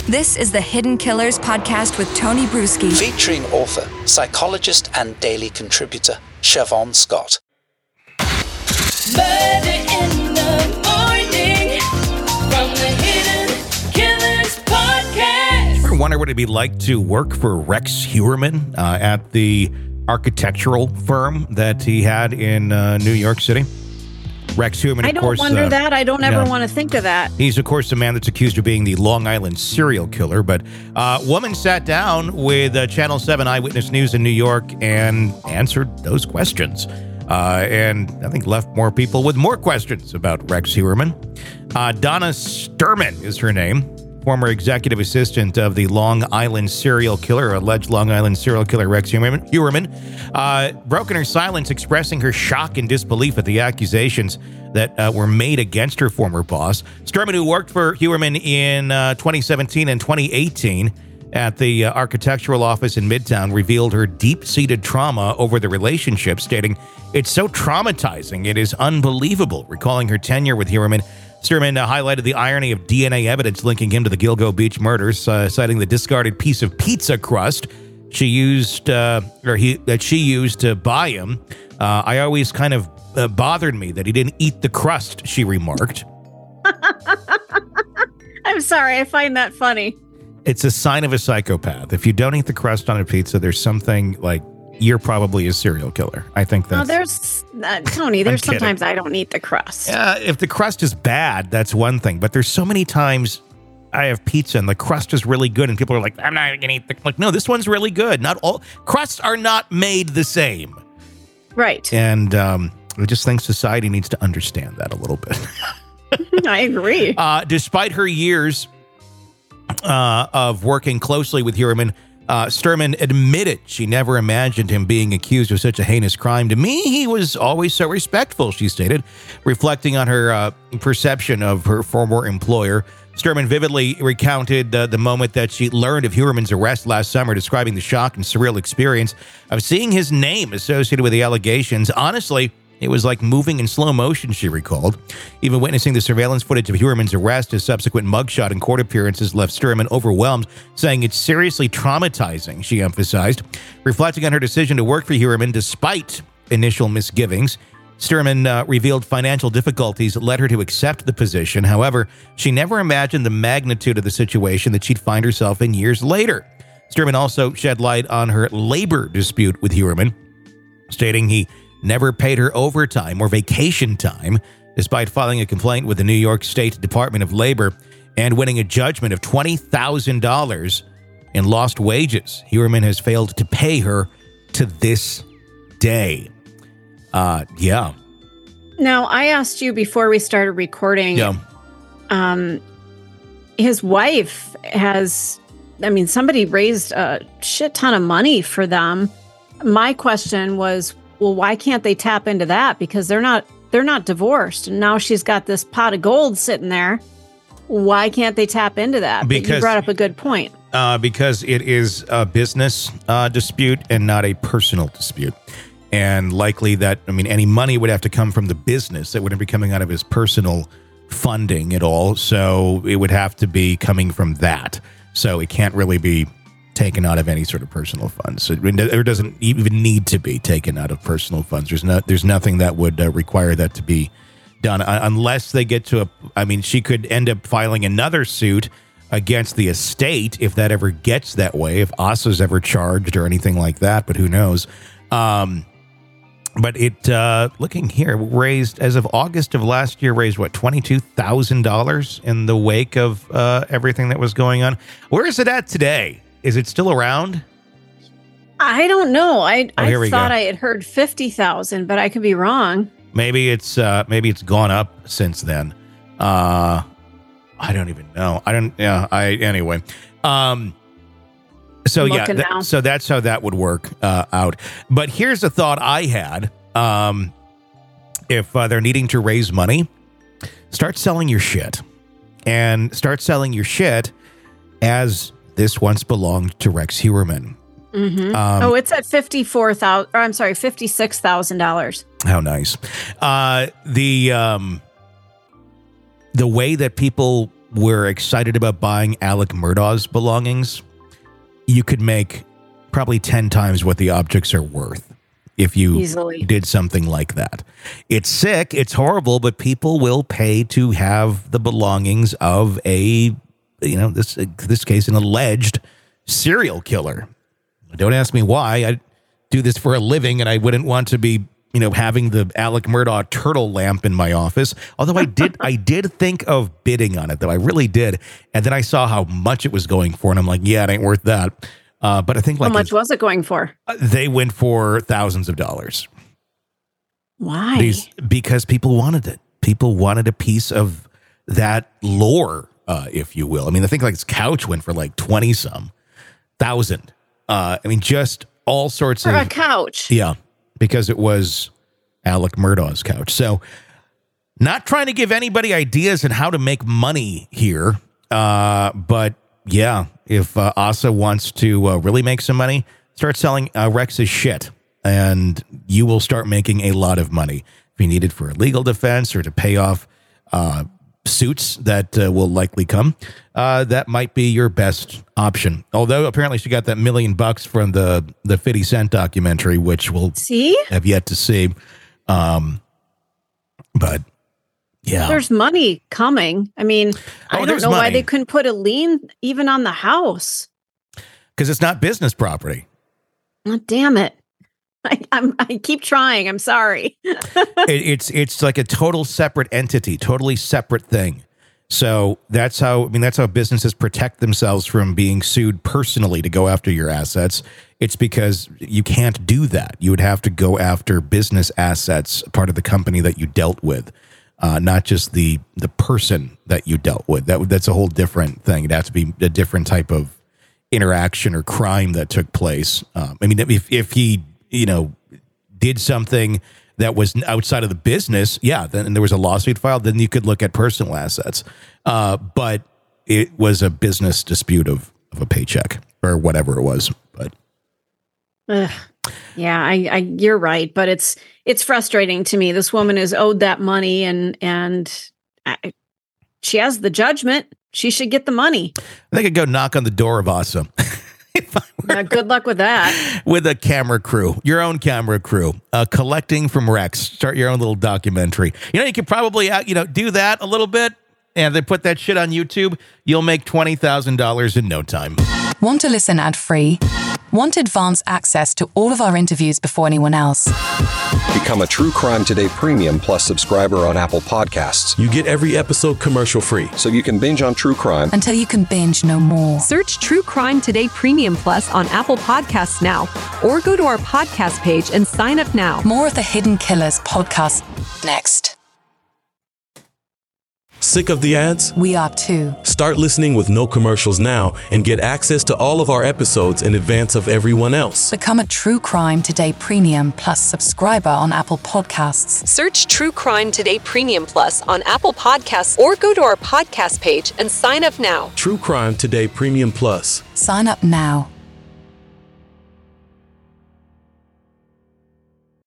This is the Hidden Killers podcast with Tony Bruschi. Featuring author, psychologist, and daily contributor, Siobhan Scott. Murder in the morning from the Hidden Killers podcast. Ever wonder what it'd be like to work for Rex Heuermann at the architectural firm that he had in New York City? Rex Heuermann, I of don't course. wonder that. I don't ever want to think of that. He's, of course, the man that's accused of being the Long Island serial killer. But a woman sat down with Channel 7 Eyewitness News in New York and answered those questions. And I think left more people with more questions about Rex Heuermann. Donna Sturman is her name. Former executive assistant of the Long Island serial killer, alleged Long Island serial killer Rex Heuermann, broken her silence, expressing her shock and disbelief at the accusations that were made against her former boss. Sturman, who worked for Heuermann in 2017 and 2018 at the architectural office in Midtown, revealed her deep-seated trauma over the relationship, stating, "It's so traumatizing, it is unbelievable." Recalling her tenure with Heuermann, Sturman highlighted the irony of DNA evidence linking him to the Gilgo Beach murders, citing the discarded piece of pizza crust she used that she used to buy him. I always kind of bothered me that he didn't eat the crust, she remarked. I'm sorry. I find that funny. It's a sign of a psychopath. If you don't eat the crust on a pizza, there's something like you're probably a serial killer. I think that's... there's, Tony, there's sometimes I don't eat the crust. If the crust is bad, that's one thing. But there's so many times I have pizza and the crust is really good and people are like, I'm not going to eat the... Like, no, this one's really good. Not all... Crusts are not made the same. Right. And I just think society needs to understand that a little bit. I agree. Despite her years of working closely with Heuermann, Sturman admitted she never imagined him being accused of such a heinous crime. To me, he was always so respectful, she stated, reflecting on her perception of her former employer. Sturman vividly recounted the moment that she learned of Heuermann's arrest last summer, describing the shock and surreal experience of seeing his name associated with the allegations. Honestly, it was like moving in slow motion, she recalled. Even witnessing the surveillance footage of Heuermann's arrest, his subsequent mugshot and court appearances left Sturman overwhelmed, saying it's seriously traumatizing, she emphasized. Reflecting on her decision to work for Heuermann despite initial misgivings, Sturman revealed financial difficulties that led her to accept the position. However, she never imagined the magnitude of the situation that she'd find herself in years later. Sturman also shed light on her labor dispute with Heuermann, stating he never paid her overtime or vacation time, despite filing a complaint with the New York State Department of Labor and winning a judgment of $20,000 in lost wages. Heuermann has failed to pay her to this day. Yeah. Now, I asked you before we started recording. Yeah. His wife has, somebody raised a shit ton of money for them. My question was, well, why can't they tap into that? Because they're not divorced. And now she's got this pot of gold sitting there. Why can't they tap into that? Because you brought up a good point. Because it is a business dispute and not a personal dispute. And likely that, any money would have to come from the business. It wouldn't be coming out of his personal funding at all. So it would have to be coming from that. So it can't really be taken out of any sort of personal funds. So it doesn't even need to be taken out of personal funds. There's nothing that would require that to be done unless they get to she could end up filing another suit against the estate if that ever gets that way, if Asa's ever charged or anything like that, but who knows. But it, looking here, raised, as of August of last year, raised, $22,000 in the wake of everything that was going on. Where is it at today? Is it still around? I don't know. I thought go. I had heard 50,000, but I could be wrong. Maybe it's gone up since then. I don't even know. Anyway. So yeah, so that's how that would work out. But here's a thought I had. If they're needing to raise money, start selling your shit. And start selling your shit as this once belonged to Rex Heuermann. Mm-hmm. It's at $56,000. How nice. The way that people were excited about buying Alec Murdaugh's belongings, you could make probably 10 times what the objects are worth if you Easily. did something like that. It's sick, it's horrible, but people will pay to have the belongings of a, this case, an alleged serial killer. Don't ask me why. I do this for a living, and I wouldn't want to be, having the Alec Murdaugh turtle lamp in my office. Although I did think of bidding on it, though. I really did. And then I saw how much it was going for, and I'm like, yeah, it ain't worth that. But I think How much was it going for? They went for thousands of dollars. Why? Because people wanted it. People wanted a piece of that lore, if you will. I mean, I think like his couch went for like 20-some thousand. Just all sorts for of... a couch. Yeah, because it was Alec Murdaugh's couch. So not trying to give anybody ideas on how to make money here. But yeah, if Asa wants to really make some money, start selling Rex's shit, and you will start making a lot of money. If you need it for a legal defense or to pay off suits that will likely come, that might be your best option. Although apparently she got that $1 million from the 50 Cent documentary, which we'll have yet to see. But yeah, there's money coming. I mean, I don't know why they couldn't put a lien even on the house. Because it's not business property. Oh, damn it. I keep trying. I'm sorry. It's like a total separate entity, totally separate thing. So that's how businesses protect themselves from being sued personally to go after your assets. It's because you can't do that. You would have to go after business assets, part of the company that you dealt with, not just the person that you dealt with. That's a whole different thing. It'd have to be a different type of interaction or crime that took place. If he did something that was outside of the business, then there was a lawsuit filed, then you could look at personal assets. But it was a business dispute of a paycheck or whatever it was. But yeah, you're right. But it's frustrating to me. This woman is owed that money, and she has the judgment. She should get the money. They could go knock on the door of Asa. Good luck with that. With a camera crew, your own camera crew, collecting from Rex. Start your own little documentary. You could probably, do that a little bit, and they put that shit on YouTube. You'll make $20,000 in no time. Want to listen ad-free? Want advanced access to all of our interviews before anyone else? Become a True Crime Today Premium Plus subscriber on Apple Podcasts. You get every episode commercial free. So you can binge on true crime until you can binge no more. Search True Crime Today Premium Plus on Apple Podcasts now, or go to our podcast page and sign up now. More of the Hidden Killers podcast next. Sick of the ads? We are too. Start listening with no commercials now and get access to all of our episodes in advance of everyone else. Become a True Crime Today Premium Plus subscriber on Apple Podcasts. Search True Crime Today Premium Plus on Apple Podcasts, or go to our podcast page and sign up now. True Crime Today Premium Plus. Sign up now.